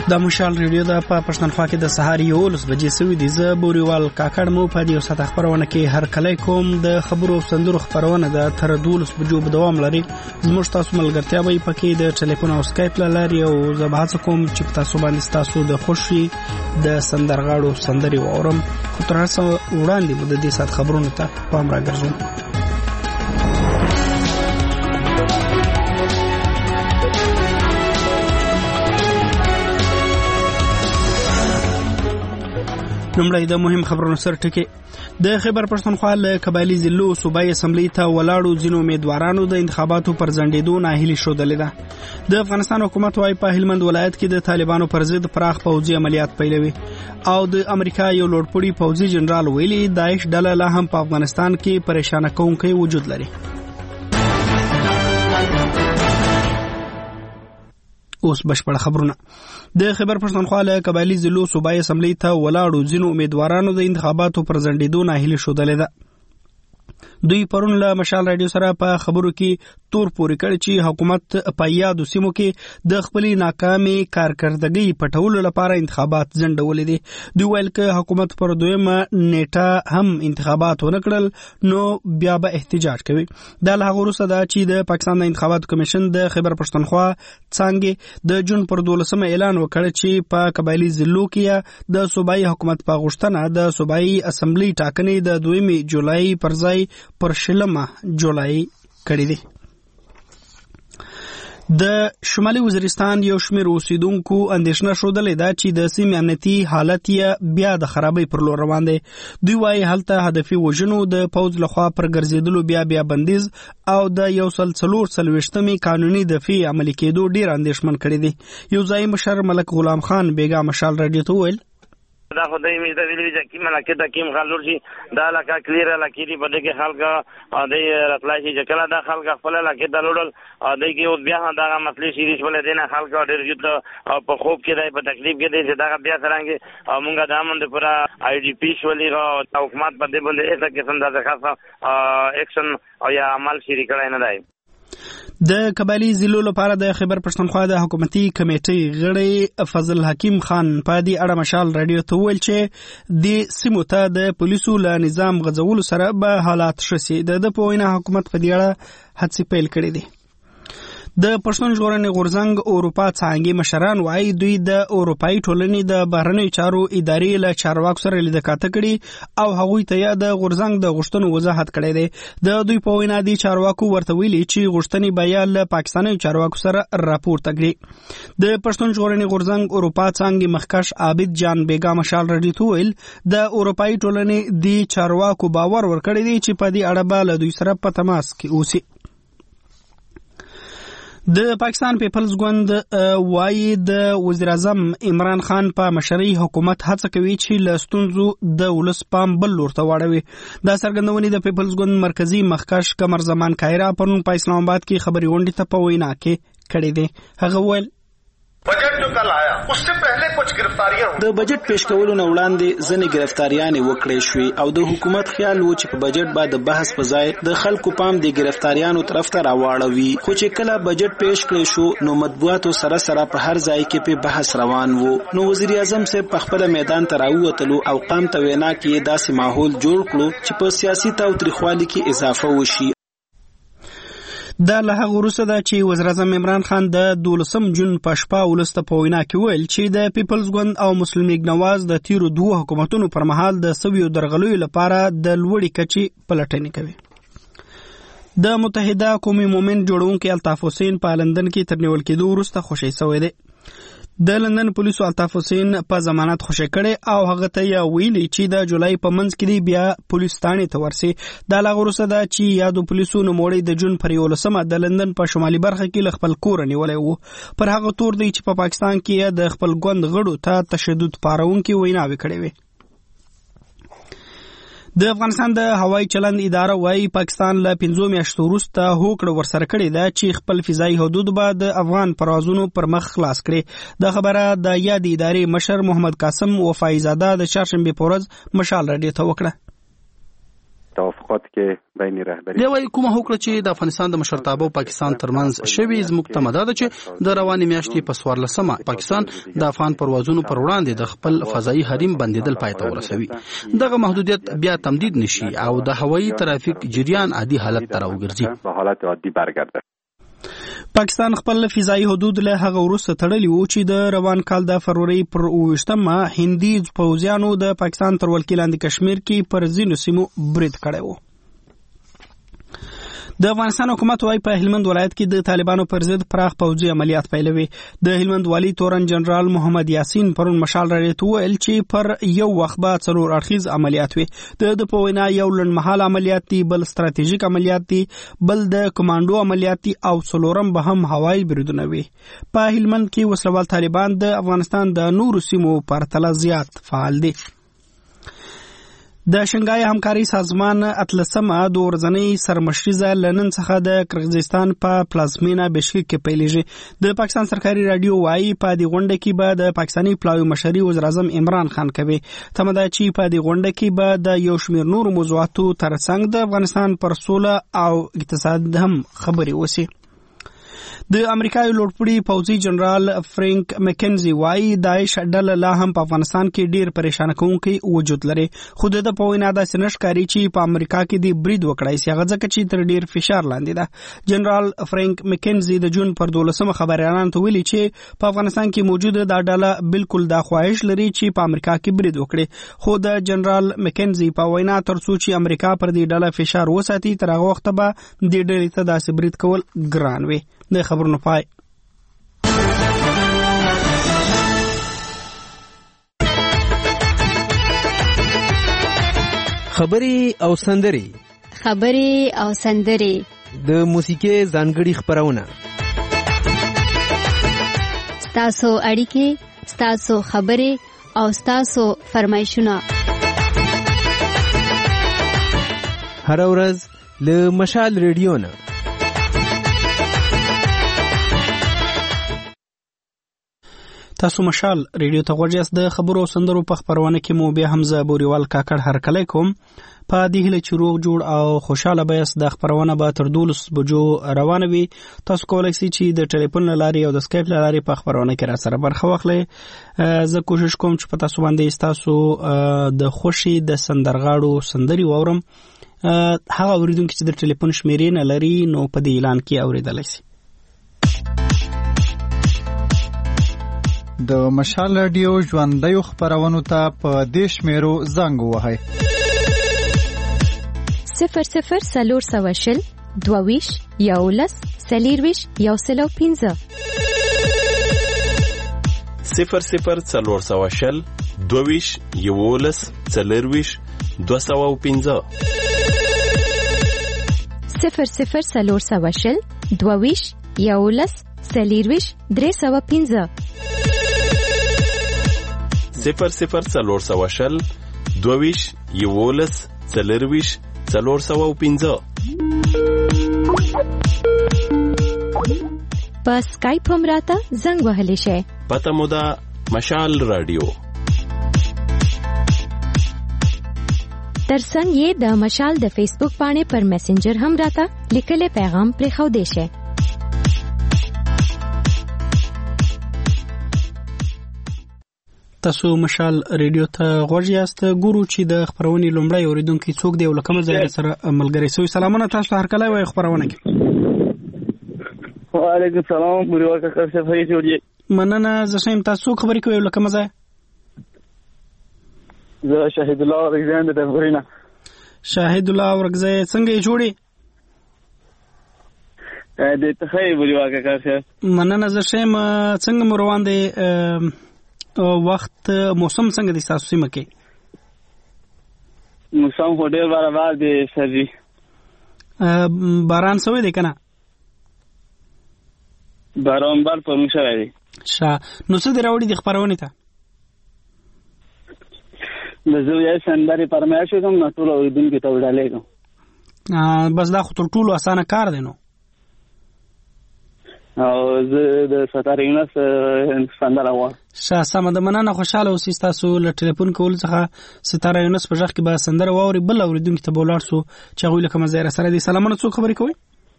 د مشال ریډیو د پښتونخوا کې د سهار 11 بجې سوي دي. زه بوريوال کاکړ مو په دې ساته خبرونه کې هر کله کوم د خبرو سندرو خبرونه د تر 12 بجو په دوام لري. زموږ تاسو ملګرتیا وي پکې د ټلیفون او سکایپ لاري او زبحث کوم چې تاسو باندې تاسو د خوشي د سندرغاړو سندري وورم خو تر هڅه وړاندې د دې سات خبرونه ته پام راګرځوم. نمړی د مهم خبرونو سر ټکی د خیبر پښتونخوا له قبایلی ضلعو صوبایي اسمبلی ته ولاړو ځینو امیدوارانو د انتخاباتو پر ځنډېدو ناهیلي ښودلې ده. د افغانستان حکومت وايي په هلمند ولایت کې د طالبانو پر ضد پراخ پوځي عملیات پیلوي او د امریکا یو لوړپوړي پوځي جنرال ویلي داعش ډله لا هم په افغانستان کې پریشان کوونکی وجود لري. اوس بشپړ خبرونه. د خیبر پښتونخوا له قبایلی ضلعو صوبایي اسمبلی ته ولاړو ځینو امیدوارانو د انتخاباتو پر ځنډېدو ناهیلي ښودلې ده. دوی پرون له مشال رادیو سره په خبرو کې تور پورې کړ چې حکومت په یادو سیمو کې د خپلې ناکامي کارکردګۍ پټولو لپاره انتخابات ځنډولې دي. دوی ویل چې حکومت پر دویمه نیټه هم انتخابات ونه کړل نو بیا به احتجاج کوي. دا له هغه وروسته ده چې د پاکستان د انتخاباتو کمیشن د خیبر پښتونخوا څانګې د جون پر 12 اعلان وکړ چې په قبایلی ضلعو کې د صوبایي حکومت په غوښتنه د صوبایي اسمبلی ټاکنې د 2 جولای پر ځای پر 16 جولای کړې دي. د شمالي وزیرستان یو شمېر اوسیدونکو اندېښنه ښودلې ده چې د سیمې امنیتي حالت یې بیا د خرابۍ پر لور روان دی. دوی وایي هلته هدفي وژنو د پوځ لخوا پر ګرځېدلو بیا بندیز او د 144 قانوني دفعې عملي کېدو ډېر اندېښمن کړي دي. یو ځایي مشر ملک غلام خان بیګا مشال رادیو ته وویل دا خدای می د ویلې چې کیمه لکه د کیم خلور شي دا لکه کلیر لکه دی په دغه خلک د راتلای شي چې کله د خلک خپل لکه د لوړل د کې او بیا دا مسلې شي چې ولې دینه خلک ډېر یو په خوب کې دی په تکلیف کې دی چې دا بیا څنګه مونږه د امن د پورا آی ډی پی شولې او حکومت په دې باندې هیڅ قسم د خاصه اکشن او یا عمل شری کړای نه دی. د قبایلی ضلعو لپاره د خیبر پښتونخوا د حکومتي کمیټې غړی فضل حکیم خان په دې اړه مشال رادیو ته ویل چې د سیمو ته د پولیسو له نظام غځولو سره به حالات ښه سي. د په وینا حکومت په دې اړه هڅې پیل کړې دي. د پښتون ژغورنې غورځنګ اروپا څانګې مشران وايي دوی د اروپایي ټولنې د بهرنیو چارو ادارې له چارواکو سره لیدکاته کړي او هغوی ته د غورځنګ د غوښتنو وضاحت کړی دی. د دوی په وینا دي چارواکو ورته ویلي چې غوښتنې به یا له پاکستاني چارواکو سره راپورته کړي. د پښتون ژغورنې غورځنګ اروپا څانګې مخکښ عابد جان بیګا مشال رادیو ته ویل د اروپایي ټولنې د چارواکو باور ورکړی دی چې په دې اړه به له دوی سره په تماس کې اوسي. د پاکستان پیپلز ګوند وايي د وزیر اعظم عمران خان په مشرۍ حکومت هڅه کوي چې له ستونزو د ولس پام بل لور ته واړوي. دا څرګندونې د پیپلز ګوند مرکزی مخکښ قمر زمان کایرا پرون په اسلام آباد کې خبري غونډې ته په وینا کې کړې دي. هغه ویل بجٹ جو کل آیا اس سے پہلے کچھ گرفتاریاں د بجٹ پیش کولو نه وړاندې ځنې گرفتاریانې وکړې شوې او د حکومت خیال و چې په بجٹ باندې بحث په ځای د خلکو پام د گرفتاریانو طرف ته راواړوي. خو چې کله بجٹ پیش کړی شو نو مطبوعاتو سره په هر ځای کې په بحث روان وو. نو وزیر اعظم صاحب په خپل میدان ته راووتلو او قام ته وینا کې داسې ماحول جوړ کړو چې په سیاسي تاوتریخوالي کې اضافه وشي. دا له هغه وروسته ده چې وزیر اعظم عمران خان د 12 جون په شپه ولسته په وینا کې ویل چې د پیپلز ګوند او مسلم لیگ نواز د تیرو 2 حکومتونو پر مهال د سویو درغلیو لپاره د لوړې کچې پلټنې کوي. د متحده قومي مومنت جوړونکي الطاف حسین په لندن کې تر نیول کېدو وروسته خوشی شوی دی. د لندن پولیسو الطاف حسین په ضمانت خوشی کړي او هغه ته یې ویلي چې د جولای په منځ کې بیا پولیس تانې ته ورسي. دا لا وروسته ده چې یادو پولیسو نوموړی د جون پر 11 د لندن په شمالي برخه کې خپل کور نیولای وو. پر هغه تور دی چې په پاکستان کې د خپل ګوند غړو ته تشدد پارونکي ویناوي کړي وي. د افغانستان د هوایي چلند اداره وايي پاکستان له 5 میاشتو وروسته هوکړه ورسره کړې ده چې خپل فضایي حدود به د افغان پروازونو پر مخ خلاص کړي. د خبره د یاد ادارې مشر محمد قاسم وفایزاده د چهارشنبه په ورځ مشال رادیو ته وکړه. توافقات کې بین رهبری دی وایي کومه هوکړه چې د افغانستان د مشرتابه او پاکستان ترمنځ شوی زموږ ته مدد چې د روانې میاشتې په 14مه پاکستان د افغان پروازونو پر وړاندې د خپل فضایي حریم بندیدل پای ته ورسوي. دغه محدودیت بیا تمدید نشي او د هوایي ترافیک جریان عادي حالت ته راوګرځي. به حالت عادي برگرده. پاکستان خپل فضایي حدود له هغه وروسته تړلي وو چې د روان کال د فروری پر 28مه هندي پوځیانو د پاکستان تر ولکې لاندې کشمیر کې پر ځینو سیمو برید کړی وو. د افغانستان حکومت وايي په هلمند ولایت کې د طالبانو پر ضد پراخ پوځي عملیات پیلوي. د هلمند والی تورن جنرال محمد یاسین پرون مشال راډیو ته ویل چې پر یو وخت به 4 اړخیز عملیات وي. د په وینا یو لنډمهاله عملیات دي، بل ستراتیژیک عملیات دي، بل د کمانډو عملیات دي او څلورم به هم هوایي بریدونه وي. په هلمند کې وسلوال طالبان د افغانستان د نورو سیمو په پرتله زیات فعال دي. د شنګای همکاري سازمان اتلسمه د ورځنۍ سرمشریزه لنن څخه د قرغیزستان په پلازمینا بشکیک کې پیلېږي. د پاکستان سرکاري رادیو وايي په دې غونډه کې به د پاکستاني پلاوي مشري وزیر اعظم عمران خان کوي. تمه ده چې په دې غونډه کې به د یو شمېر نورو موضوعاتو ترڅنګ د افغانستان پر سوله او اقتصاد هم خبرې وشي. د امریکای لوړپوړي پوځي جنرال فرانک مکنزي وايي داعش ډله لا هم په افغانستان کې ډیر پریشان کوونکی وجود لري. خو د په وینا داسې نشکاري چې په امریکا کې د برید وکړای شي، هغه ځکه چې تر ډیر فشار لاندې ده. جنرال فرانک مکنزي د جون پر 12مه خبريالانو ته ویلي چې په افغانستان کې موجوده دا ډله بالکل دا خواهش لري چې په امریکا کې برید وکړي. خو د جنرال مکنزي په وینا ترڅو چې امریکا پر دې ډله فشار وساتي تر هغه وخت به د ډلې ته داسې برید کول ګران وي. د خبرونو پای. خبري او سندري د موسیقي ځانګړي خبرونه ستاسو اړیکې، ستاسو خبرې او ستاسو فرمایشونه هر ورځ له مشال ریډیو نه. تاسو مشال ریډیو ته غوږ یاست. د خبرو او سندرو په خبرونه کې مو بیا حمزه بوریوال کاکړ هرکلی کوم. په دې هیله چې روغ جوړ او خوشاله بیاست. د خبرونه به تر 12 بجو روانه وي. تاسو کولی شئ چې د ټلیفون له لارې او د سکایپ له لارې په خبرونه کې را سره برخه واخلئ. زه کوشش کوم چې په تاسو باندې تاسو د خوشي د سندرغاړو سندري واورم. هغه اوریدونکو چې د ټلیفون شمیرې نه لري نو په دې اعلان کې اوریدلای شي. د مشال رادیو ژوندۍ خبرونو ته په دې شمیرو زنګ ووهئ: 00 420 22 11 40 105 00 420 22 11 40 205 00 420 22 11 40 305 00 420 22 11 40 405. په سکایپ هم راته زنګ وهلی شئ. پته مو ده مشال رادیو. ترڅنګ یې د مشال د فیسبوک باندې پر میسنجر هم راته لیکلی پیغام پرېښودی شئ. تاسو مشال ریډیو ته غوږ یاست. ګورو چې د خبرونې لومړی اوریدونکي څوک دی او له کومه ځایه سره ملګری سوی. سلامونه تاسو هرکلی وایي خبرونه کې. وعلیکم السلام بوریوال کاکړ صاحب ښه جوړ. مننه. زه ښه یم. تاسو څوک خبرې کوئ او له کومه ځایه؟ زه شهید الله ورکزی یم د ډبرې نه. شهید الله ورکزی څنګه یې جوړې؟ د ته ښه بوریوال کاکړ صاحب. مننه. زه ښه یم. څنګه مو روان دی وخت؟ موسم څنګه دی تاسو سیمه کې؟ موسم خو ډېر برابر دی سر جي. باران شوی دی که نه؟ باران بار پرون شوی دی. نو څه دې راوړي دي خپرونې ته؟ د زه یې سندرې فرمایش کوم نو ټول اوریدونکو ته وډالې کوم. بس دا خو تر ټولو اسانه کار دی. نو او زه د ستاره یونس سندره وایم. سم د مننه خوشاله اوسئ تاسو له ټلیفون کول څخه ستاره یونس په ځخ کې به سندره واوري بل اوریدونکو ته بولار سو چې غوې لکه مزه سره دي سلامونه څوک خبرې کوي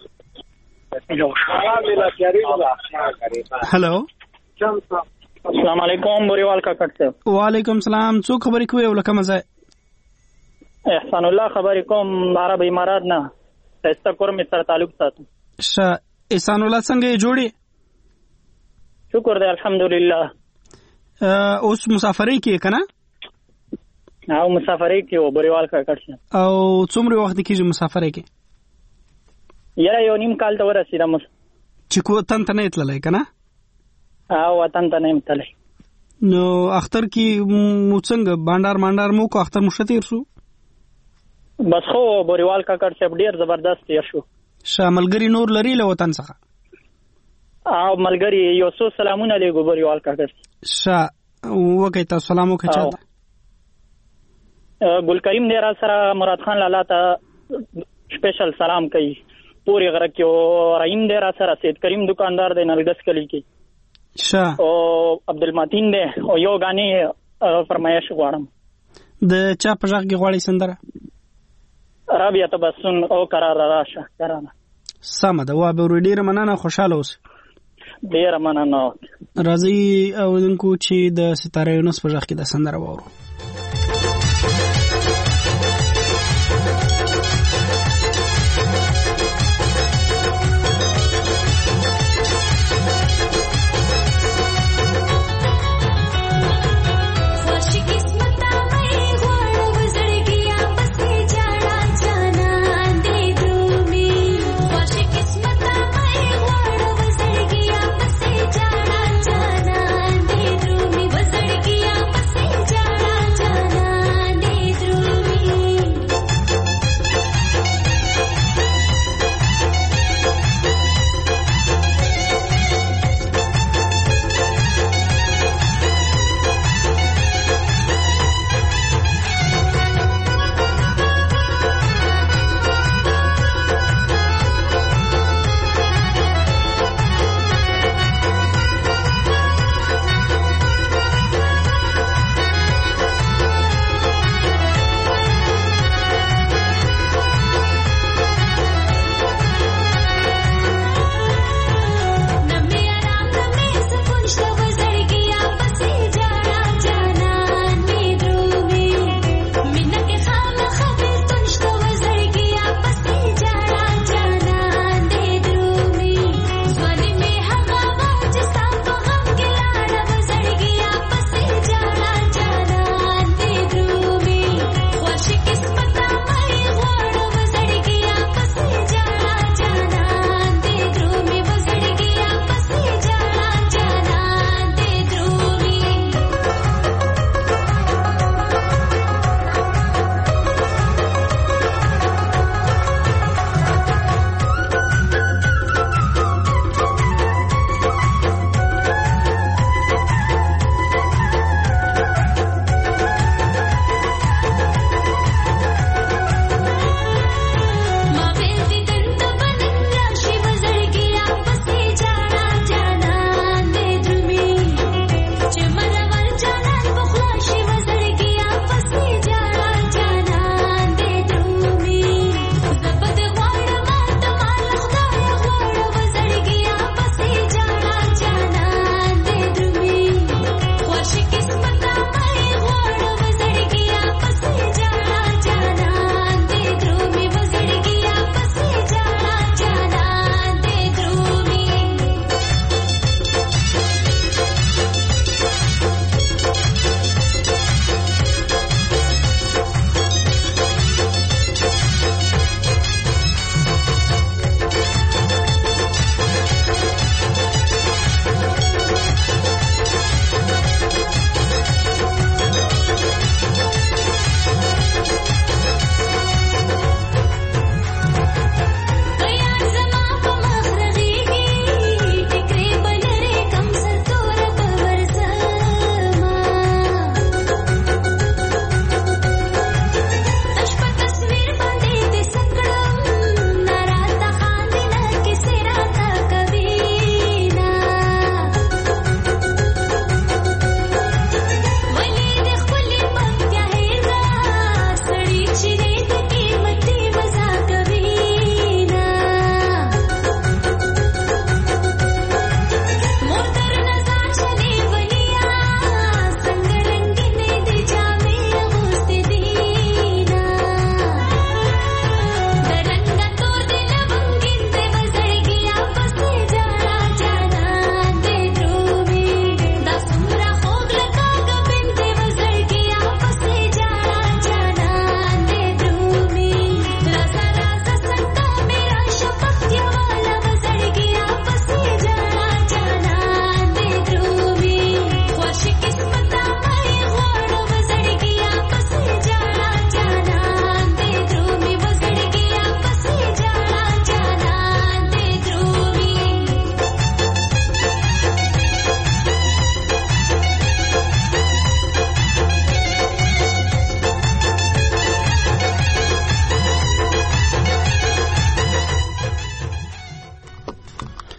هلو السلام علیکم بوریوال کاکړ صاحب وعلیکم السلام څوک خبرې کوي ولکه مزه احسان الله خبرې کوم عرب امارات نه استکور می سره تعلق ساتم احسان الله څنګه جوړي شکر دی الحمدلله اوس مسافرۍ کې کنه او مسافرۍ کې و بریوال کاکړ او څومره وخت کېږي مسافرۍ کې یاره یو نیم کال ته ورسېدم چې کو تن ته نه تللی کنه او وطن ته نه تللی نو اختر کې مو څنګه بانډار مو کو اختر مو شتیر شو بس خو بریوال کاکړ صاحب ډیر زبردست تیر شو شاملګری نور لري له وطن څخه او ملګری یو څو سلامونه لګو بریوال کاکړ وکړه تاسو سلام وکړه ګل کریم دی را سره مراد خان لالا ته سپیشل سلام کوي پوری غره کې رحیم دی را سره سید کریم دکاندار دی نلګس کلی کې او عبدالمتین دی او یو غاني فرمایش غواړم د چا په ځای کې غواړي سندره رابعه تبسم او قرار راشه کرانه سم ده وا به ډیر مننه خوشاله اوس ډیر مننه راځي او دونکو چې د ستاره یونس په ځای کې د سندره وورو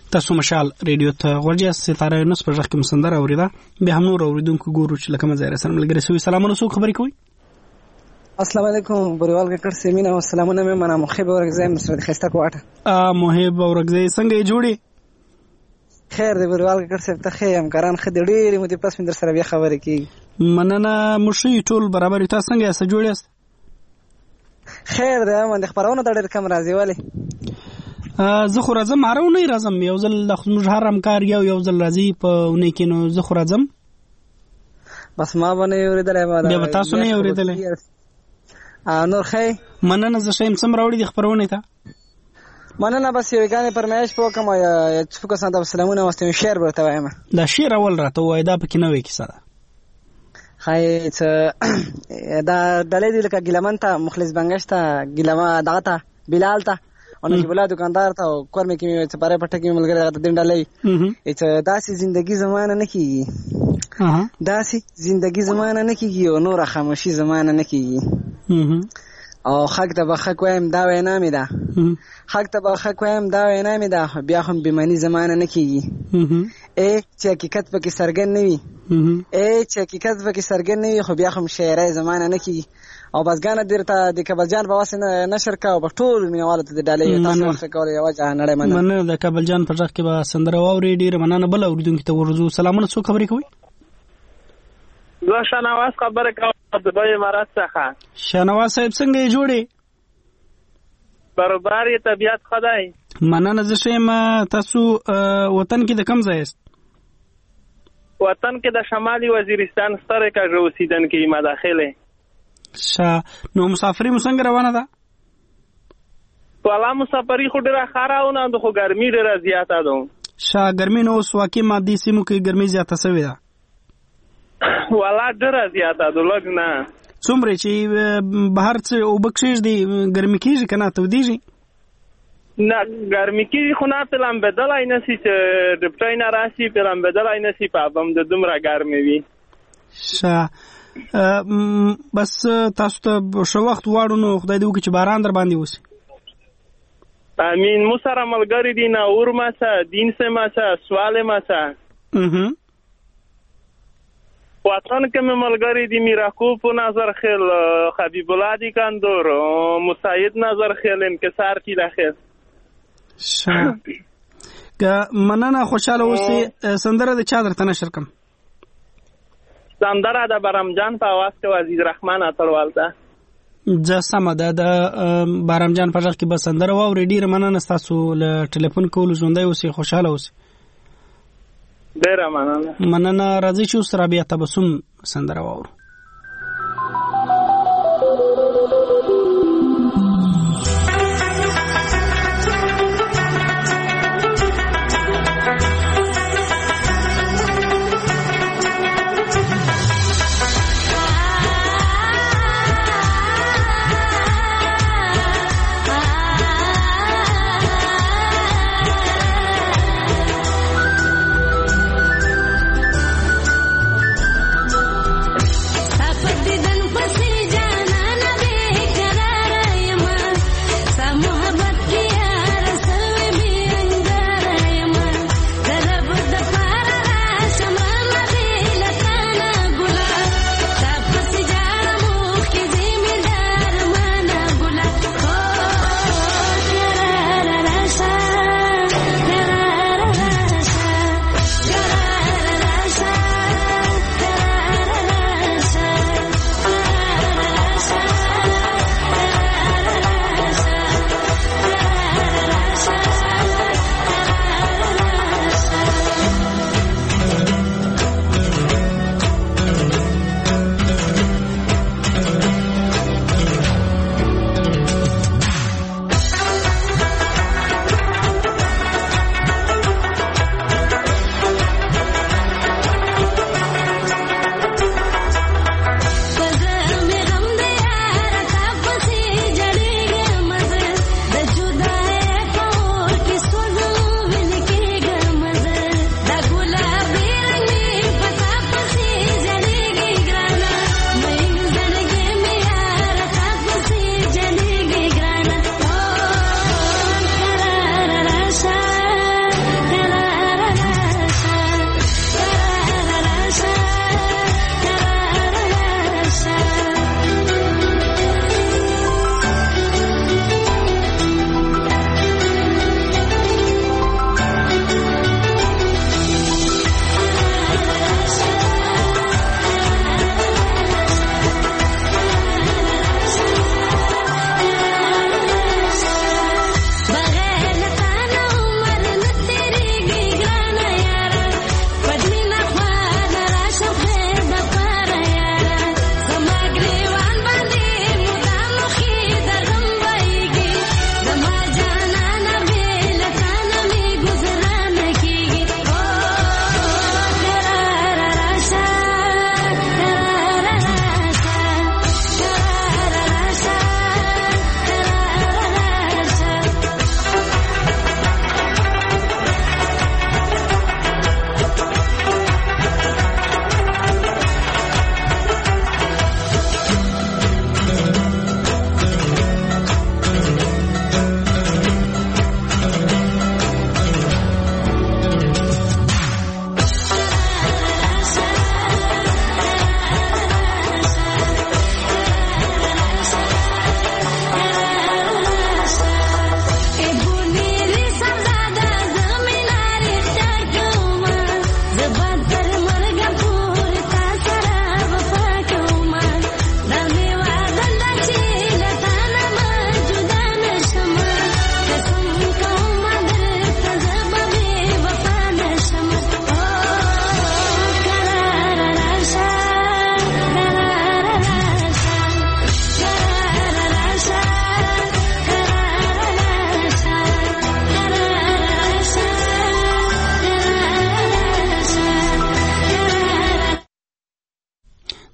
تاسو مشال ریډیو ته ورجه ستاره نس پر ځکه مسندره اوریدا به هم نور اوریدونکو ګورو چې لکه مزه سره ملګری سوي سلامونه سو خبرې کوي. السلام علیکم بریوال کټ سیمینه او سلامونه مې منه محب اورګزای مسرت خسته کوټه محب اورګزای څنګه جوړي خیر دی بریوال کټ سپ ته خیم کاران خدای ډېری مو دې پس من در سره بیا خبرې کی مننه مشي ټول برابر تاسو څنګه اسه جوړیاست خیر دی من خبرونه ډېر کم راځي والی زه خو راځم هارو نه راځم یو ځل د موږ هرم کار یو ځل راځي په ونه کې نو زه خو راځم بس ما باندې اوریدلې بیا تاسو نه اوریدلې نور خی مننه زه شیم سم راوړي د خبرونه ته مننه بس یو غانې پرمایش پوکم یا چې فکر سره سلامونه واستم شعر ورته وایم دا شعر اول راته وای دا پکې نه وای کی سره خای ته دا دلې دې لکه ګلمنته مخلص بنگشته ګلما دغه بلال ته او نجیب الله دکاندار ته کور مې کې مې سپاره پټه کې ملګری ته دندلې چې داسې ژوندۍ زمانه نه کیږي داسې ژوندۍ زمانه نه کیږي او نور خاموشي زمانه نه کیږي او حق ته بخښ وایم دا وینا مې ده حق ته بخښ وایم دا وینا مې ده بیا هم بیمانی زمانه نه کیږي چې حقیقت پکې سرګن نه وي چې حقیقت پکې سرګن نه وي خو بیا هم شاعرۍ زمانه نه کیږي او بس غانه درته د کابل جان په واسطه نشر کا او په ټول مینوالو ته ډالې تاسو وخت کولای یو ځای نړۍ مننه د کابل جان په ځخ کې به سندره واوري ډیر مننه بل اوریدونکو ته ورزو سلامونه څو خبرې کوي زه شنواز خبره کوم د دوی امارات څخه شنواز صاحب څنګه جوړي برابرۍ طبيعت خدای مننه زه شم تاسو وطن کې د کم ځای است وطن کې د شمالي وزیرستان ستاره کا اوسیدن کې مداخله نو مسافری مو څنګه روانه ده والا مسافری خو ډیره خاراونه د خو ګرمي ډیره زیاته ده ګرمي نو سواکي مادي سیمو کې ګرمي زیاته شوې ده والا ډیره زیاته ده لږ نه څومره چې بهر څه او بکشش دي ګرمي کیږي کنه ته ودیږي نه ګرمي کیږي خو نه پلان بدلای نسی چې د پټاین راشي پلان بدلای نسی په بم د دومره ګرمي وي بس تاسو ته شو وخت واړو نو خدای دې وکړي چې باران در باندې وسی امين مو سره ملګری دي نه اور ماسه دین سه ماسه سوال ماسه وطن کې مې ملګری دي میراکوب نظر خل حبیب الله دی کاندور مساعد نظر خل انکسار کی داخل مننه خوشاله اوسئ سندره د چا درته نشر کوم سندره د برامجان په आवाज کې عزیز رحمان اتلوال ته جسمه د برامجان په ځخ کې به سندره واوري ډیر مننه تاسو له ټلیفون کول ژوندۍ اوسئ خوشاله اوسئ ډیر مننه راځي چې سره بیا تبسم سندره واورو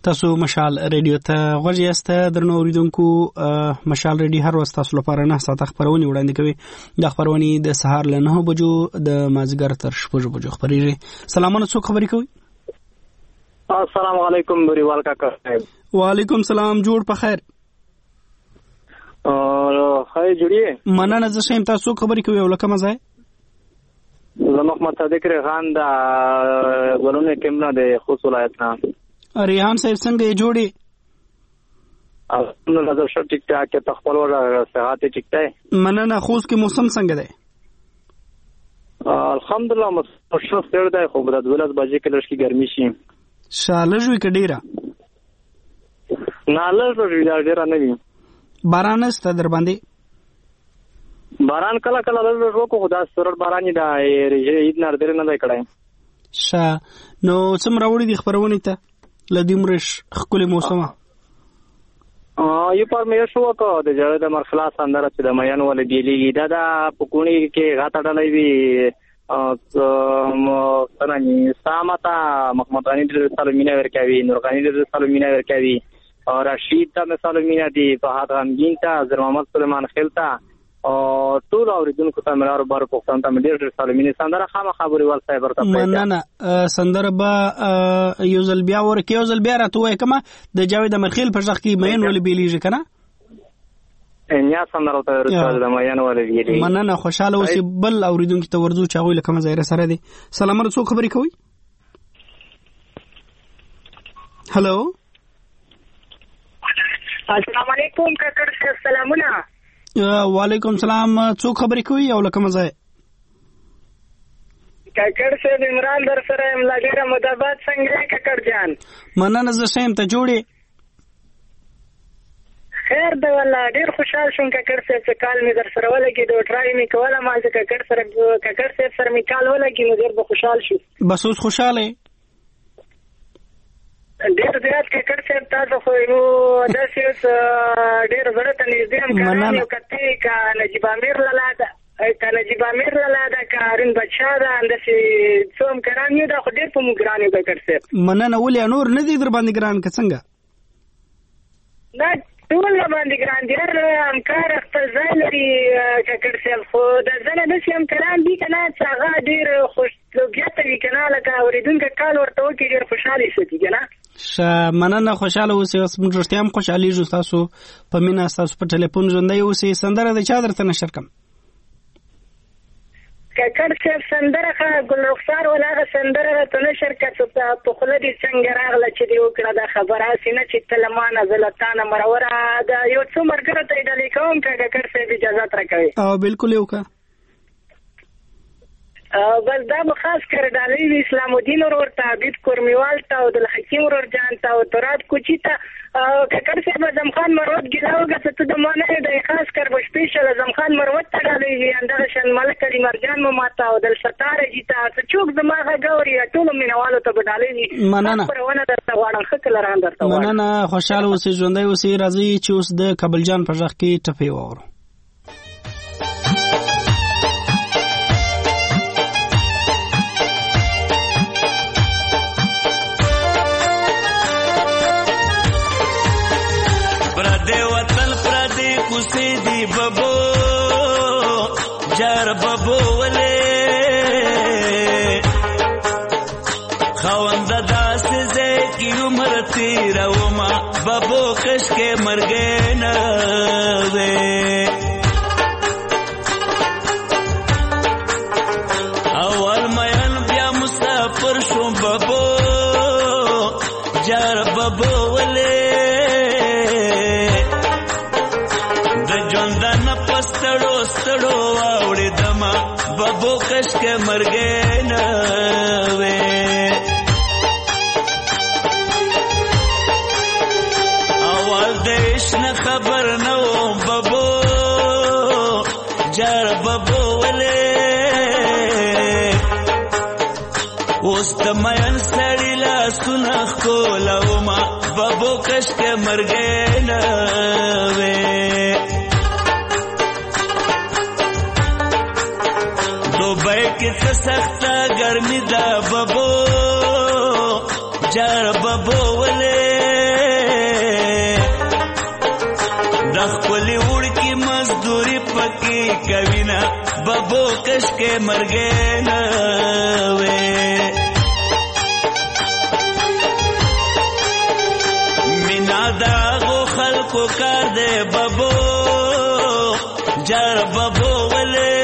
تاسو مشال رادیو ته غوږ یاست. درنو اوریدونکو مشال رادیو هر ورځ تاسو لپاره 9 ساعته خبرونه وړاندې کوي. د خبرونه د سهار له 9 بجو د مازیګر تر 6 بجو خبرېږي. سلامونه، څوک خبرې کوي؟ السلام علیکم بریوال کاکا. وعلیکم سلام، جوړ په خیر. خیر جوړی مننه. زه شیم، تاسو خبرې کوي ولکه مزه؟ زه محمد صادق ریحان د ګلونه کمنا د خوست ولایت نه. ریحان صاحب څنګه یې جوړی؟ نظر شو ټیک ټاک ته خپل ور صحت ټیک ټاک. مننه. خوست کې موسم څنګه دی؟ الحمدلله موسم ډیر دی، خو د 12 بجې کې لږ ګرمي شي. شالج وی کډیرا نه لږ ډیر نه وي. باران است در باندې؟ باران کله کله لږ وکړو، خو دا سرور باران دی عید نه ډیر نه دی کړای. نو څومره وړي د خبرونه ته لدیمرش خپل موسمه یو پر مې شو کو د جړه د مرخلاص اندر چې د میان ول دیلی دا د پکونی کې غاټه ډلې وی څنګه سامتا محمد غنی د سالمینا ورکاوی، نورغانی د سالمینا ورکاوی، او رشید ته سالمینا دی، فهد غمگین ته، زر محمد سلیمان خیلتا او ټول اوریدونکو ته ملارو بار پښتون ته ډېر سالمینه سندره خامہ خبري ول صاحب ورته مننه. سندره به یو ځل بیا ورکه، یو ځل بیا راته وای کما د جاوید مرخیل په ځخ کې مین ول بیلیږي کنه انیا سندره ته ورته د مین ول بیلیږي. مننه. خوشاله اوسې. بل اوریدونکو ته ورزو چاوي لکه مزه سره دي. سلامونه، څوک خبرې کوي؟ هالو السلام علیکم کاکړ صاحب. سلامونه. وعلیکم سلام، څوک خبرې کوي او لکه مزه؟ کاکړ صاحب عمران در سره املاګره مدابات څنګه کاکړ جان؟ مننه. زه شیم، ته جوړې؟ خیر دی والله، ډیر خوشحال شوم کاکړ صاحب چې کال می در سره ولګي د ټرای می کوله ما چې کاکړ صاحب سره می کال ولګي نو ډیر به خوشحال شو. بس اوس خوشاله ډیر زیات کاکړ صاحب تاسو خو نو داسې ډیر زړه ته نږدې هم کاران یو کته کا نجیب امیر لاله دا کارین بچا دا اندسې څوم کران یو دا خو ډیر په موږ ګران یو کاکړ صاحب. مننه. ولې نور نه دي در باندې ګران که څنګه؟ دا ټول باندې ګران دي، همکار خپل ځای لري کاکړ صاحب، خو د ځنه داسې همکاران دي که نه چې هغه ډېر خوشلوبیته وي که نه لکه اورېدونکی کال ورته وکړي ډېر خوشحالي ساتي که نه. مننه. خوشحاله اوسئ. اوس موږ رښتیا هم خوشحالېږو ستاسو په مینه، ستاسو په ټلیفون ژوندی اوسئ. سندره د چا درته نشر کړم؟ کاکړ صاحب سندره ښه ګل رخسار ولا هغه سندره راته نشر کړه چې په خوله دې څنګه راغله چې دې وکړه دا خبره، هسې نه چې ته له ما نه زه له تا نه مروره د یو څو ملګرو ته یې ډالۍ کوم که کاکړ صاحب اجازت راکوي؟ بلکل یې وکړه. بس دا به خاص کر ډالۍ وي اسلام الدین ورور ته، عبید کورمیوال ته، او عبدالحکیم ورور جان ته، او تراب کوچي ته. کاکړ صاحب اعظم خان مروت ګیله وکړه ته د ما نه دی، خاص کر به سپیشل اعظم خان مروت ته ډالۍ وي، همدغه شان ملک علي مرجان ماما ته او عبدالستار حاجي ته، څه څوک زما غږ اوري ټولو مینوالو ته به ډالۍ وي. مننه. خپرونه درته غواړم، ښه کله ران درته غواړم. مننه. خوشحاله اوسئ، ژوندی اوسئ. راځئ چې اوس د کابل جان په غږ کې ټپې واورو. دی ببو جار ببو ولې خوند داس زه کی عمر تیرا وما ببو کش کې مرګ نه وې اول مېن بیا مسافر شو ببو جار ببو ولې ستړو واوړې دما ببو کش کې مرګ نه وې اول دیش نه خبر نه و ببو جار ببو ولې اوس د مېن سړی لاسونه ښکلومه ببو کش کې مرګ نه وې کت سخته ګرمي دا ببو جار ببو ولې خپل وړکی مزدوري پکې کوینا بابو کش کې مرګ نه وې مینا دا غو خلکو کار دې بابو جار بابو ولې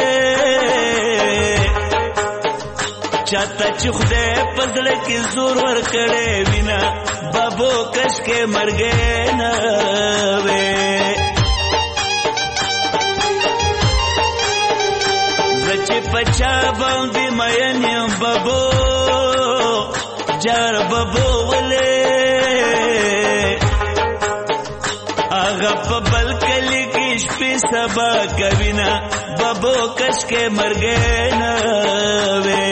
چاته چې خدای پزړه کې زور ور کړې وینا بابو کش کې مرګ نه وې زچ پچا باندې مېنیم بابو جار بابو ولې هغه په بل کلی کې شپې سبا کوینا بابو کش کې مرګ نه وې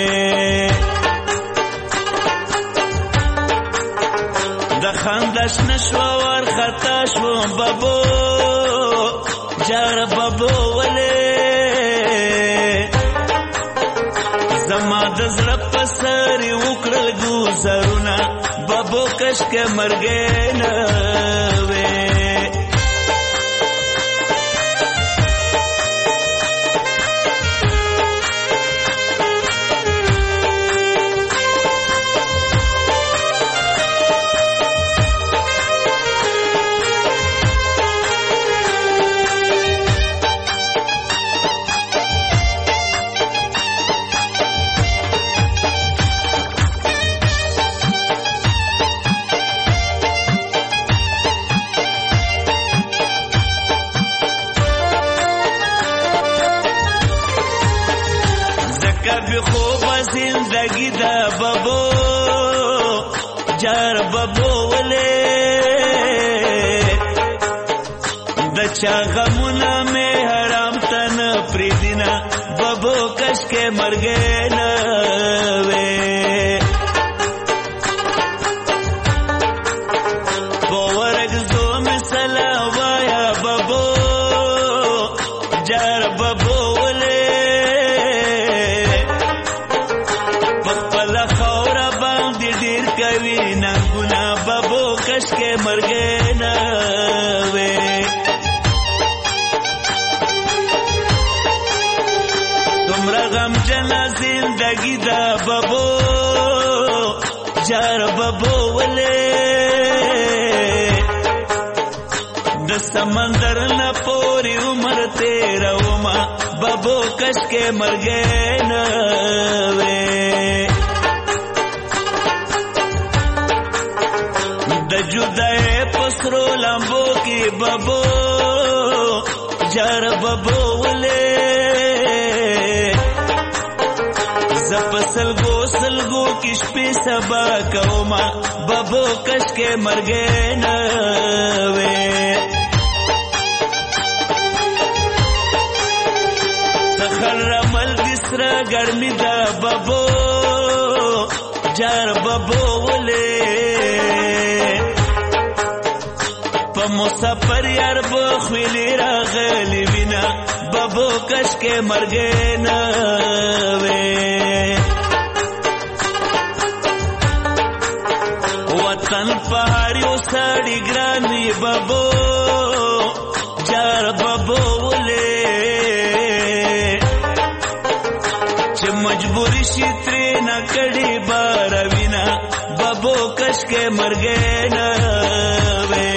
د خندش نشو ور خطا شو بابو جار بابو ولې زما د زړه په سر وکړل ګوزرونه بابو کش کې مرګ نه وې زندگی دا بابو جار بابو ولې د چا غمونه مې حرام تن پریدینا بابو کش کې مرګ نه وې پورګ زو مثلا وایا بابو جار بابو کش کې مرګ نه وې تمرا غم جنا زندگی دا بابو جار بابو ولې د سمندر نه پوری عمر تیرا وما بابو کش کې مرګ نه وې د جدای پسرو لامبو کی بابو جار بابو ولې زپسل گو کی شپې سبا کوما بابو کش کې مرګ نه وې تخرمل دسرا ګرمي دا بابو جار بابو ولې مسافر یار بخویلی راغلی وینا بابو کش کې مرګ نه وې وطن پهاړیو سړی ګران وی بابو جار بابو ولې چې مجبوری شي ترې نه کړي بار وینا بابو کش کې مرګ نه وې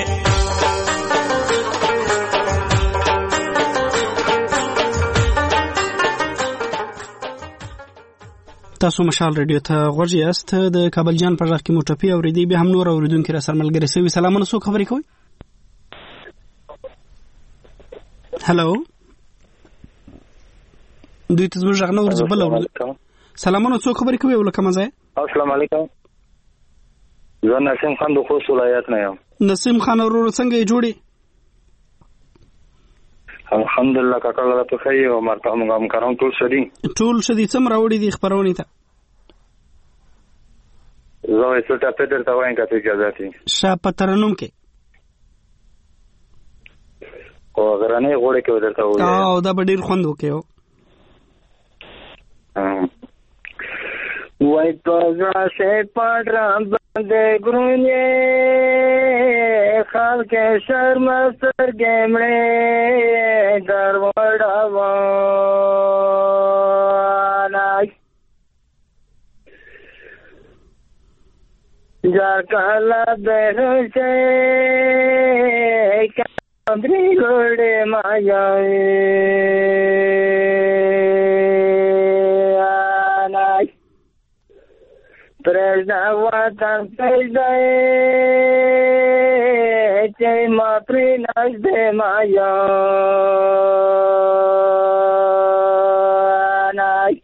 تاسو مشال رادیو ته غوږی یاست د کابل جان پر ځخ کې موټپی اوریدي به هم نور اوریدونکو را سره ملګری سوي سلامونه سو خبرې کوي هالو دوی ته زموږ غنور زبل اورید سلامونه سو خبرې کوي ولکه مزه السلام علیکم زه نسیم خان د خوست ولایت نه یم نسیم خان ورور څنګه جوړي الحمدلله کاکا الله ته خیر او مرتبه موږ کارون ټول شدي څم راوړي دي خبرونه ته زه یې څه ته درته وایم که اجازه دي شاپ ترنم کې او غرانه غوړې کې درته وایي او دا به ډیر خوند وکيو وای پزړه شي پړ باندې ګرونې خلک شرم سترګې مړې ګروړوانای جار کالا بهرشه کامري ګړې مايای Prejda watan prejda chay ma prinash de maya nay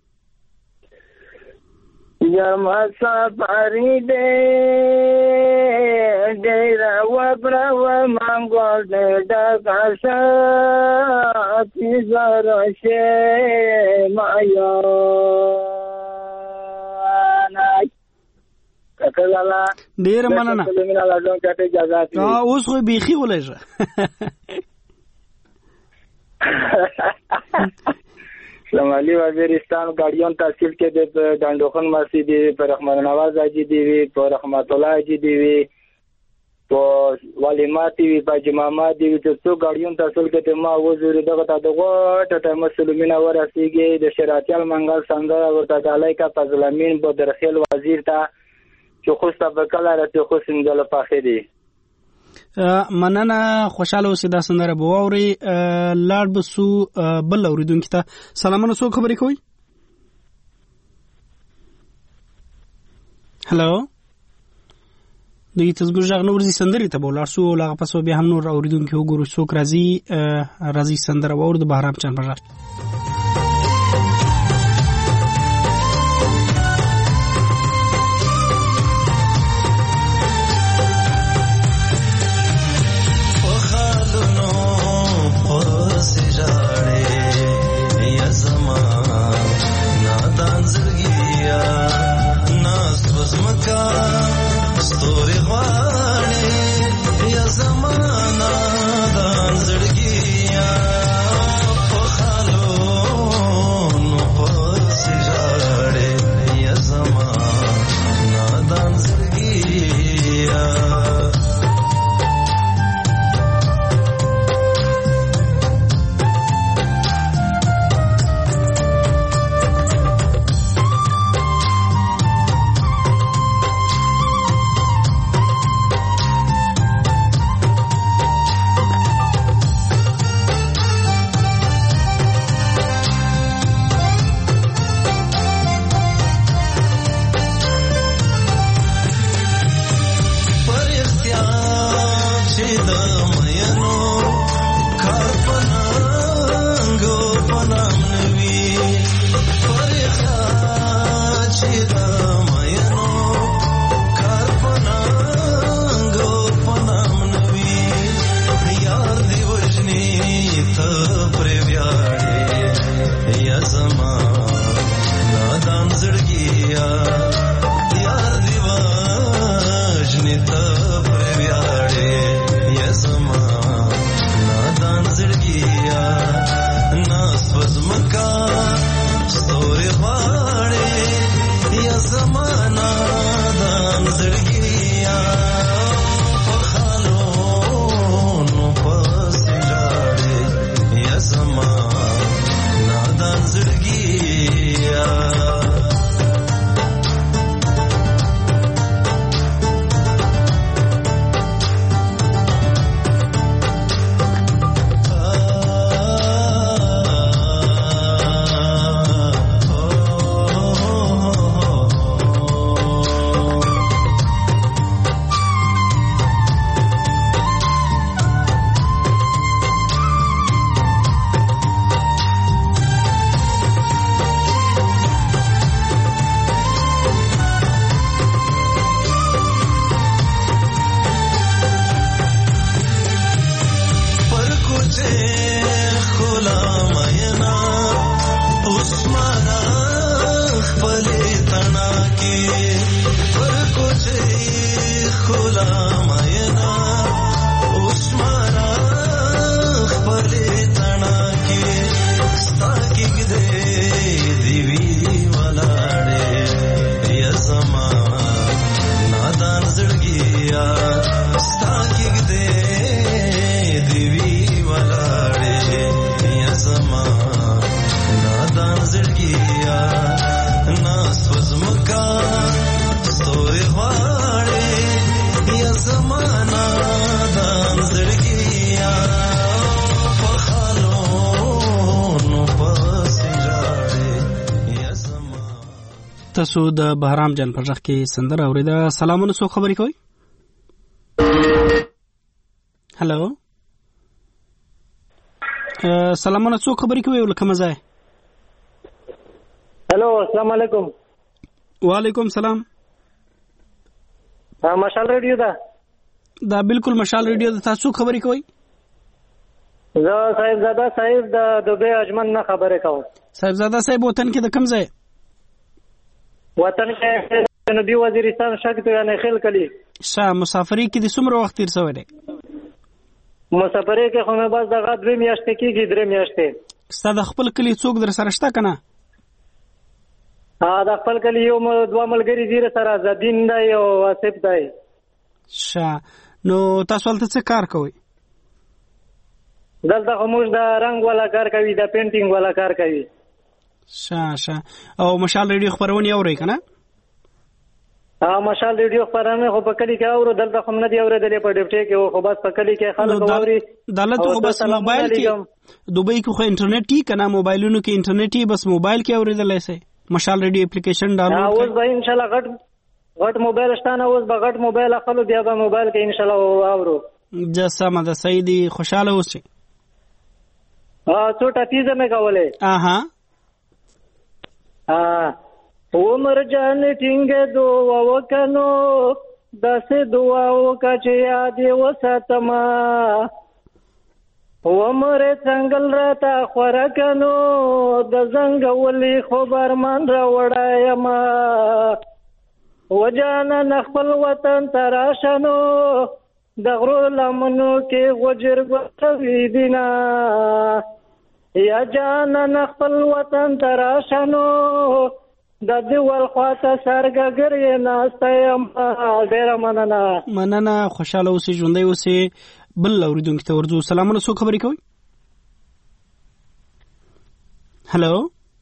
yama sapari de dera wabra wa mangol de da kasha tizara she maya ډیر مننه اوس خو بیخي ولېږه شمالي وزیرستان ګاډیون تحصیل کې د ډنډوخن مسجد پر رحمان نواز حاجی دی پر رحمت الله حاجی دی په ولیماتي په جماعه دی چې څو ګاډیون تحصیل کې ما وزیر دغه دغه ټټه مسلمانه ورسیږي د شریعتل منګل څنګه ورته دالای کا فضل امین بدرخیل وزیر ته چې خو سبقاله راته خو سنجل پاخې دي مننه خوشاله اوسې دا سندره به واوري لاړ بسو بل اوریدونکو ته سلامونه څو خبرې کوي هلو دوی تاسو ګورځغ نور دي سندري ته بولاړ سو لاغه پسو به هم نور اوریدونکو وګورو څوک راځي سندره واور د بهرام چن بازار ستوري غواړي یا زمانہ دان زړګیا په خالو نو پس جاړي یا زمانہ دان زړګیا زړګیا په خالونو پسې راړې یا زما. تاسو د بهرام جان په ځخ کې سندره اوریده. سلامونه، څوک خبرې کوي؟ هلو، سلامونه، څوک خبرې کوي ولکه مزه؟ هلو، السلام علیکم. وعلیکم سلام. مشال ریډیو ده؟ دا بالکل مشال ریډیو ده. تاسو خبرې کوي؟ زه صاحبزاده صاحب د دوبه اجمن نه خبرې کوم. صاحبزاده صاحب وطن کې د کوم ځای؟ وطن کې جنوبي وزیرستان شک ته نه خل کلی. مسافری کې د څومره وخت تیر شوی دی؟ مسافری کې خو مې بس دغه 2 میاشتې کېږي، 3 میاشتې. ستا د خپل کلی څوک در سره شته که نه؟ د خپل کلی یو 2 ملګري دي سره، زدین دی او آصف دی. نو تاسو هلته څه کار کوئ؟ دلته خو موږ د رنګ والا کار کوي، د پینټینګ والا کار کوي. او مشال ریډیو خبرونه اورئ که نه؟ مشال ریډیو خبرونه خو په کلی کې اورو، دلته خو نه دی اورېدلې په ډیپټي کې، خو بس په کلی کې خلک اوري. دلته خو بس موبایل کې، دوبۍ کې خو انټرنیټ ټیک نه، موبایلونو کې انټرنیټ بس موبایل کې اورېدلای شي. مشال ریډیو اپلیکیشن ډاونلوډ کړئ. اوس به ان شاء الله غټ موبایل شته نه، اوس به غټ موبایل اخلو، بیا به موبایل کې ان شاء الله اورو. جسمه ده سیدی، خوشاله اوسئ. څو ټاپیزه مې کولې. عمر جان ټینګه دعا وکنو، داسې دعا وکړه چې یاد یې وساتما. عمر څنګل راته خوره کنو، د زنګولې خبر من را وړایما. وجانا خپل وطن تراشنو، د غرو لمنو کې غجر غوښوي دینا. یا جانا خپل وطن تراشنو، د دیوال خواته سرګګر یې ناسته یم. ډېره مننه. خوشحاله اوسئ، ژوندی اوسئ. بل اوریدونکي ته ورځو. سلامونه، څوک خبرې کوي؟ هلو،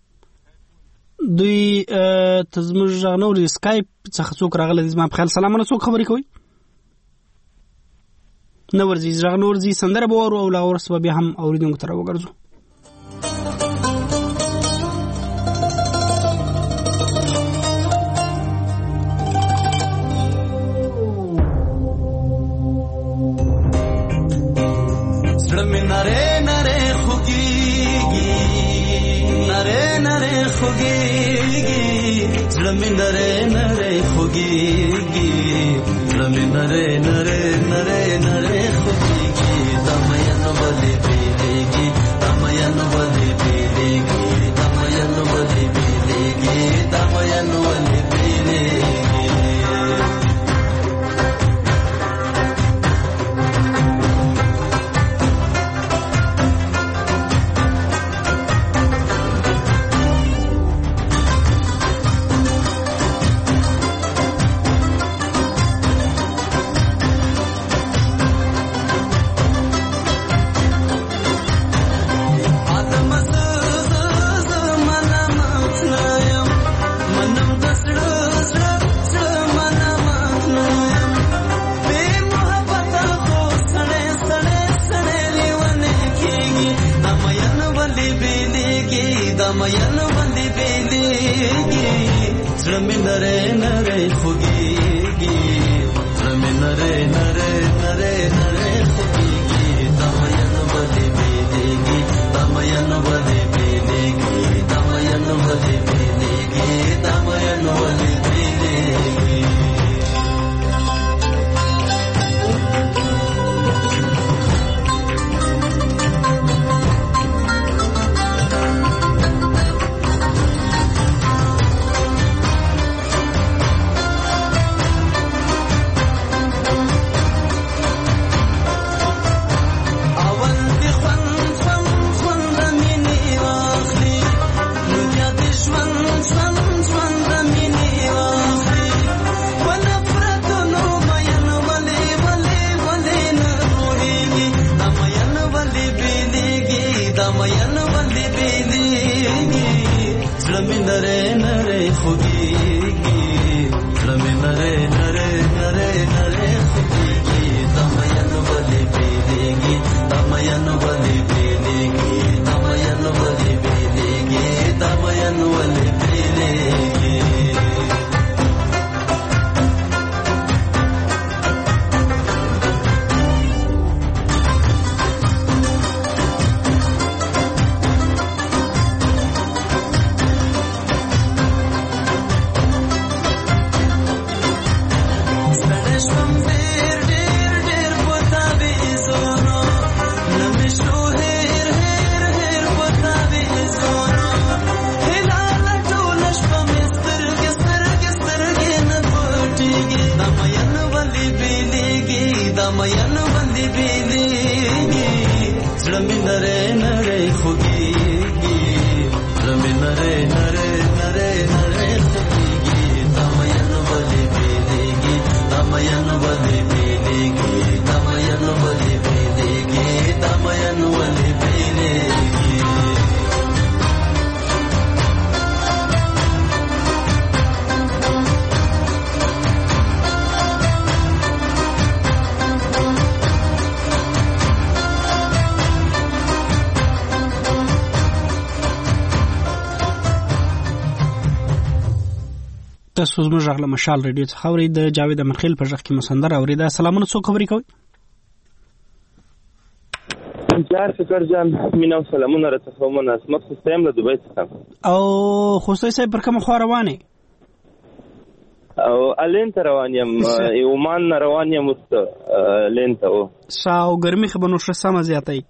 دوی ته زموږ غږ نه اوري، سکایپ څخه څوک راغلی دی زما په خیال. سلامونه، څوک خبرې کوي؟ نه ورځي، غږ نه ورځي. سندره به واورو او لا ورس به بیا هم اوریدونکو ته راوګرځو. نره نره خوگیگی، نره نره خوگیگی، زلمی نره نره خوگیگی، زلمی نره نره نره نره خوگیگی. دمین ولی بیلیگی، دمین ولی بیلیگی، دمین ولی بیلیگی، دمین ولی بیلیگی. Nare nare nare nare nare بیلیږي دا مین ولې بیلیږي دا مین ولې بیلیږي دا مین ولې بیلیږي تاسو زموږ غږ له مشال رادیو څخه اورئ. د جاوید امرخیل په غږ کې مسندر اورئ. سلامونه، څوک خبرې کوي؟ جار فکر جان مینا سلامونه راته ومنه اسمت خصایم له دوبۍ څخه. او خصای صاحب پر کوم خوا روانه؟ او الین ته روان یم، عمان نه روان یم است الین ته. او شاو ګرمي خبرونه شو سم زیاتای.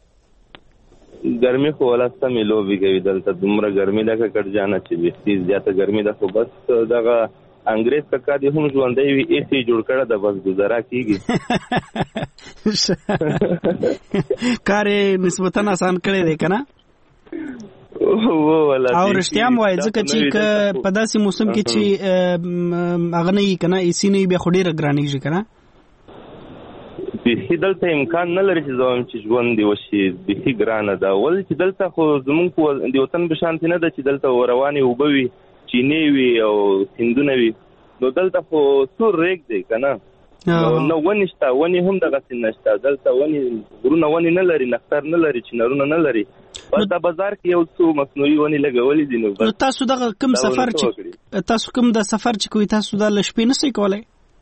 ګرمي خو ولا سمې لوبي کوي دلته، دومره ګرمي ده که کټ جانه چې بيخي زیاته ګرمي ده. خو بس دغه انګريز ککا دې هم ژوندۍ وي ایسي جوړ کړه د بس گزارا کیږي. کار نسبتا آسان کړی دی کنه. او رښتیا مو وایي ځکه چې په داسې موسم کې چې هغه نه یې کنه ایسي نه بیا خو ډېره ګرانیږي کنه. بيخي دلته امکان نه لري چې زوم چې ژوند دی وشي، بيخي ګرانه ده. ول چې دلته خو زمونږ د وطن په شان نه ده چې دلته رواني وبوي چینی وي او سندونه وي. نو دلته خو سور ریګ دی کنه، نو ونشته، ونی هم دغه نشته دلته، ونی غرونه ونی نه لري، نختر نه لري، چنارونه نه لري. په بازار کې یو څو مصنوعي ونی لګولې دي. نو تاسو دغه کوم سفر چې تاسو کوم د سفر چې کوی تاسو د لشپې نه سې کولای؟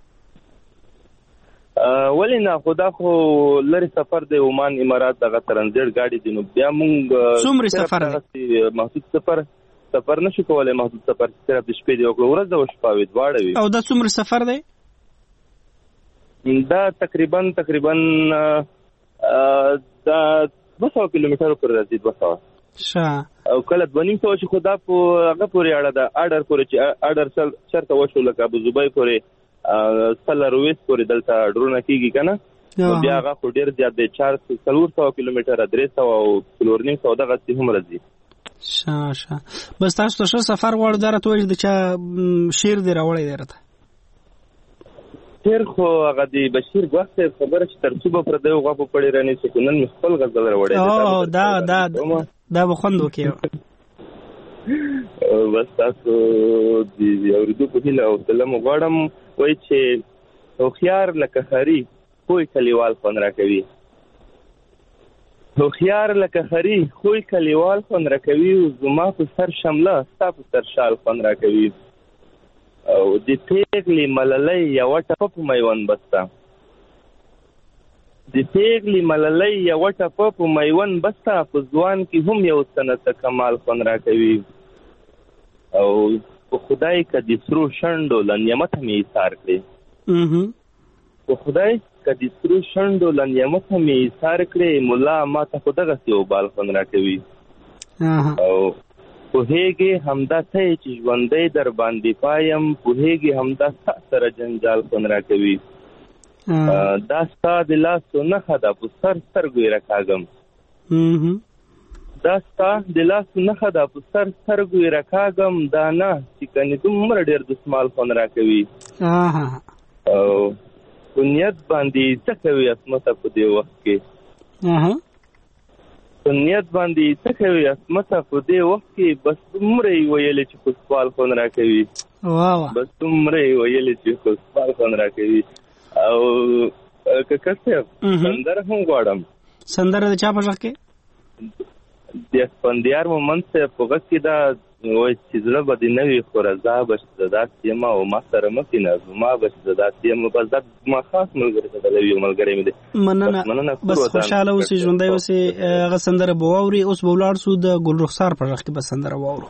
ولی نه، خدا خو لري سفر دی، عمان امارات دغه ترانزیت گاډي دي. نو بیا مونږ څومره سفر دی؟ محدود سفر نشو کولای، محدود سفر صرف د شپې دی او ورځ او شپه وي دواړه وي. او دا څومره سفر دی؟ دا تقریبا دا 200 کیلومتر پر راځي. 200 او کله 200 چې خدا په هغه پورې اړه ده، اډر پورې چې اډر چرته وشو لکه ابو ظبي پورې سلرويس پورې دلته ډرونه کیږي کنه. بیا هغه خو ډیر زیات دی، 400 کیلومتر 300 او 400 دغه څه هم راځي. شا بس تاسو ته سفر غواړو درته وایي د چا شیر دی راوړی دی راته شیر خو هغه دی بشیر ګوښته خبره چې ترڅوبه پر دغه غوښه پړې رانه چې نن خپل غزل راوړی. او دا بخوند وکيو. بس تاسو دی اوریدو په هیله او سلام غواړم وای چې هوښیار لکه خري خوې کلیوال خون راکوي، هوښیار لکه خري خوې کلیوال خون راکوي، زما په سر شمله ستا په سر شال خون راکوي. او د پیغلې مللۍ یوه ټپه په میوند بسته، د پیغلې مللۍ یوه ټپه په میوند بسته، په ځوان کې هم یو سنته کمال خون راکوي. او په خدای که د سرو شنډو له نعمته مې ایثار کړې، په خدای که د سرو شنډو له نعمته مې ایثار کړې، ملا ما ته خو دغسې یو بال خون راکوي. او پوهېږې همدا ته یې چې ژوندی در باندې پایم، پوهېږې همدا ستا سره جنجال خون راکوي. دا ستا د لاسو نښه ده په سر سترګو یې راکاږم، دا ستا د لاسو نښه ده په سر سترګو یې راکاږم، دا نه چې کنې دومره ډېر دسمال خون راکوي. او په نیت باندې څه کوي عصمته په دې وخت کې، په نیت باندې څه کوي عصمته په دې وخت کې، بس دومره یې ویلې چې خو سپال خون راکوي، بس دومره یې ویلې چې خو سپال خون راکوي. او ککسه سندره هم غواړم. سندره د چا په ځخ کې؟ د اسپندیار مومند سے په وخت کې دا وای چې زړه به نه وي خو رضا به زدا سیمه او ما سره مکینه ما به زدا سیمه بس دا ما خاص ملګری ته د یو ملګری مې دي. مننه بس خوشاله اوسې ژوندۍ اوسې. هغه سندره به واوري. اوس به ولاړ سو د ګل رخسار په ځخ کې به سندره واورو.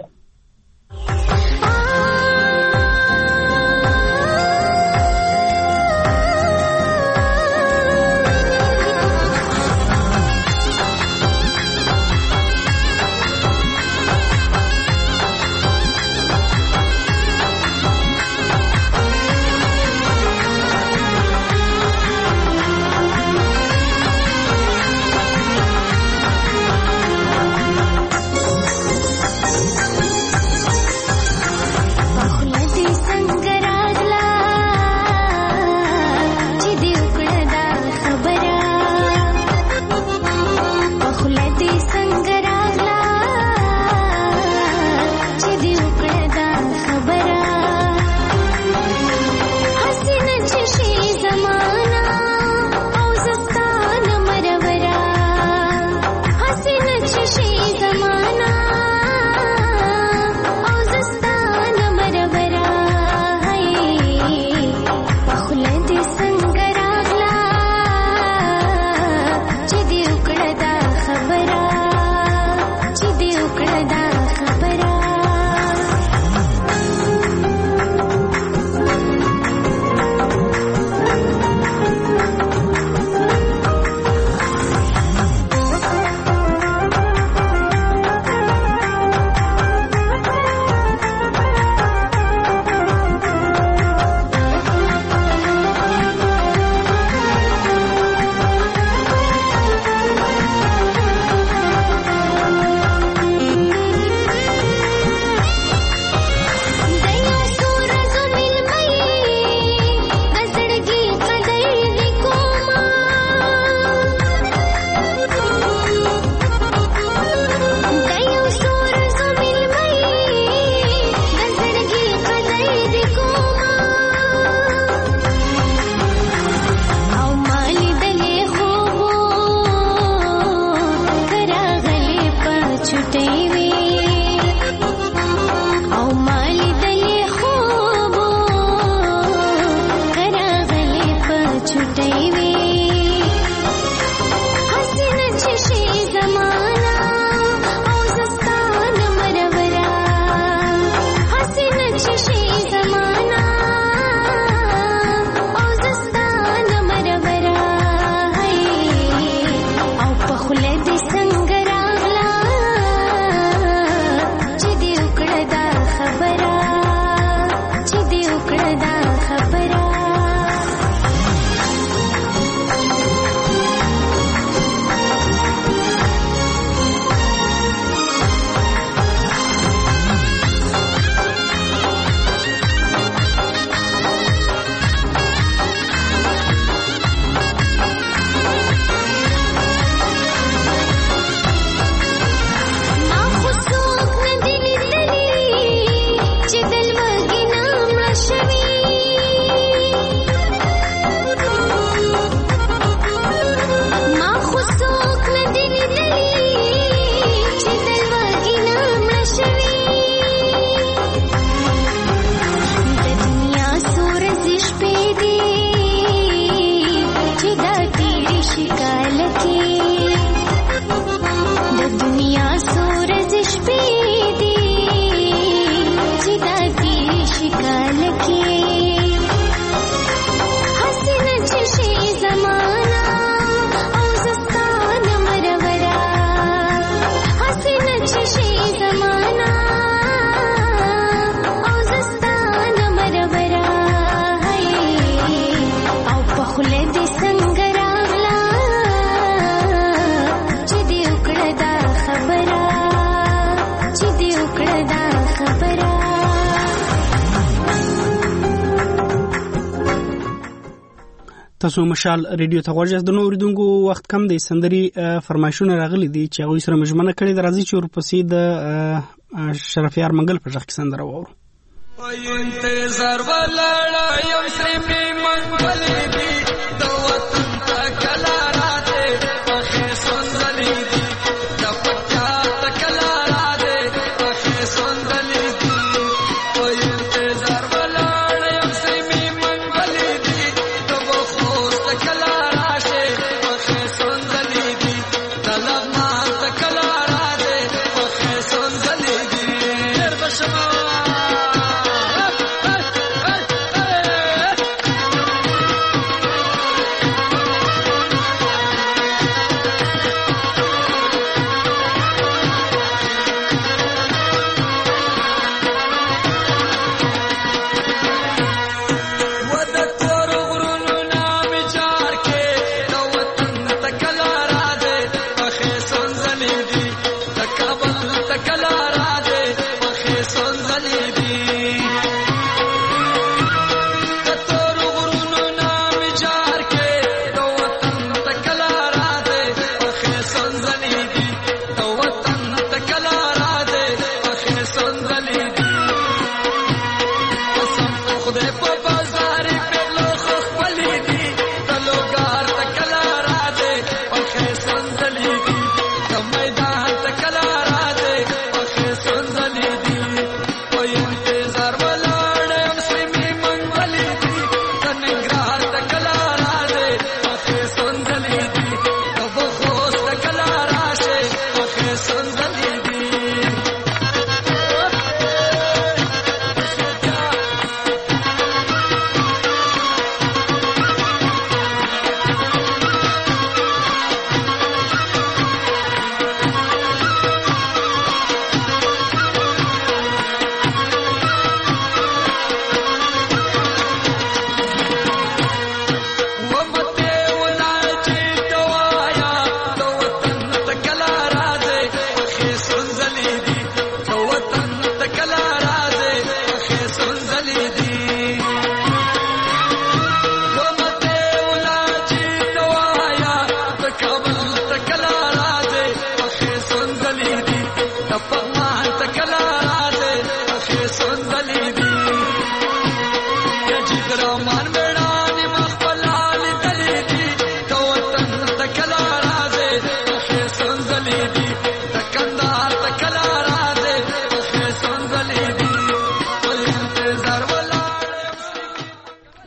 تاسو مشال ریډیو ته ورجاست. د نور دونکو وخت کم دی. سندري فرمایشونه راغلي دي چې هغه سره مجمنه کړي. د راځي چې ورپسې د شرفیار منګل په ځخ کې سندره وورو. انتظار ولاړ یم سپی منګل دی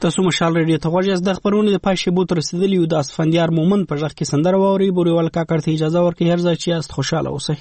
تاسو مشال ریډیو ته غواړئ د خبرونو د پای شیبو تر رسیدلی یو د اسفندیار مومن په ځخ کې سندره واوري بوريوال کاکړ ته اجازه ورکړي هر ځای چې یاست خوشاله اوسئ.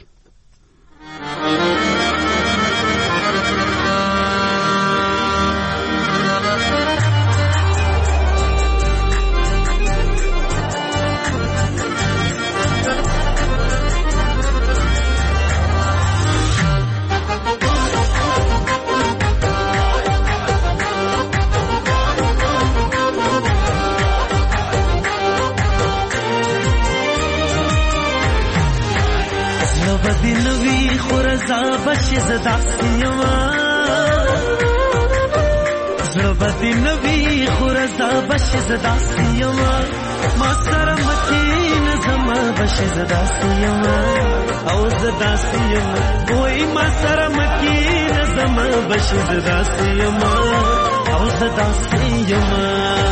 زړبدي نوی خورزا بش زدا سیما ما سره مکین زما بش زدا سیما او زدا سیما وای ما سره مکین زما بش زدا سیما او زدا سیما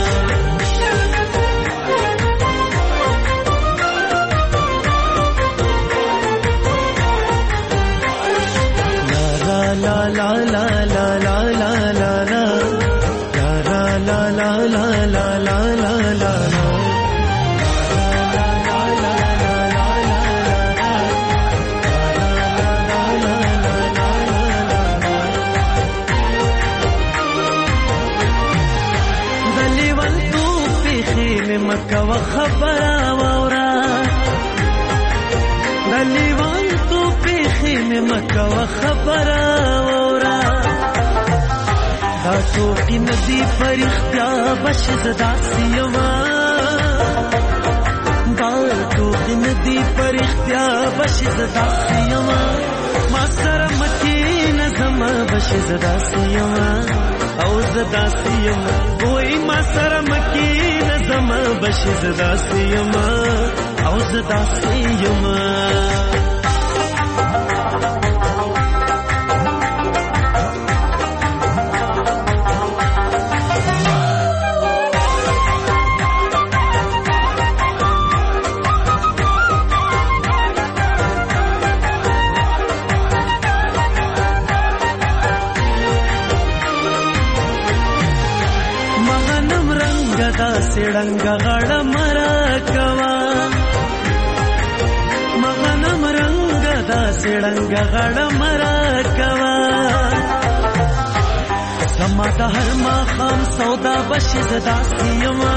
la la la la la la la la la la la la la la la la دلیوان تو پیخی میں مکہ و خبرہ وورا دلیوان تو پیخی میں مکہ و خبرہ وورا دا توقی ندی پر اختیار بش زدا سیما دا توقی ندی پر اختیار بش زدا سیما ما سر مکین زما بش زدا سیما او زدا سیما وای ما سر مکین زما بش زدا سیما او زدا سیما سړنګ غړ مرا کوا مغنم رنگ دا سړنګ غړ مرا کوا زما د هر ما خام سودا بش زدا سیما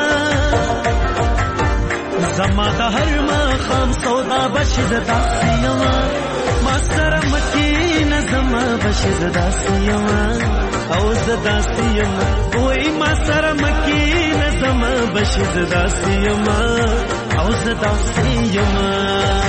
زما د هر ما خام سودا بش زدا سیما ما سره مکین زما بش زدا سیما او زدا سیما وای ما سره مکین زما بش زدا سیما او زدا سیما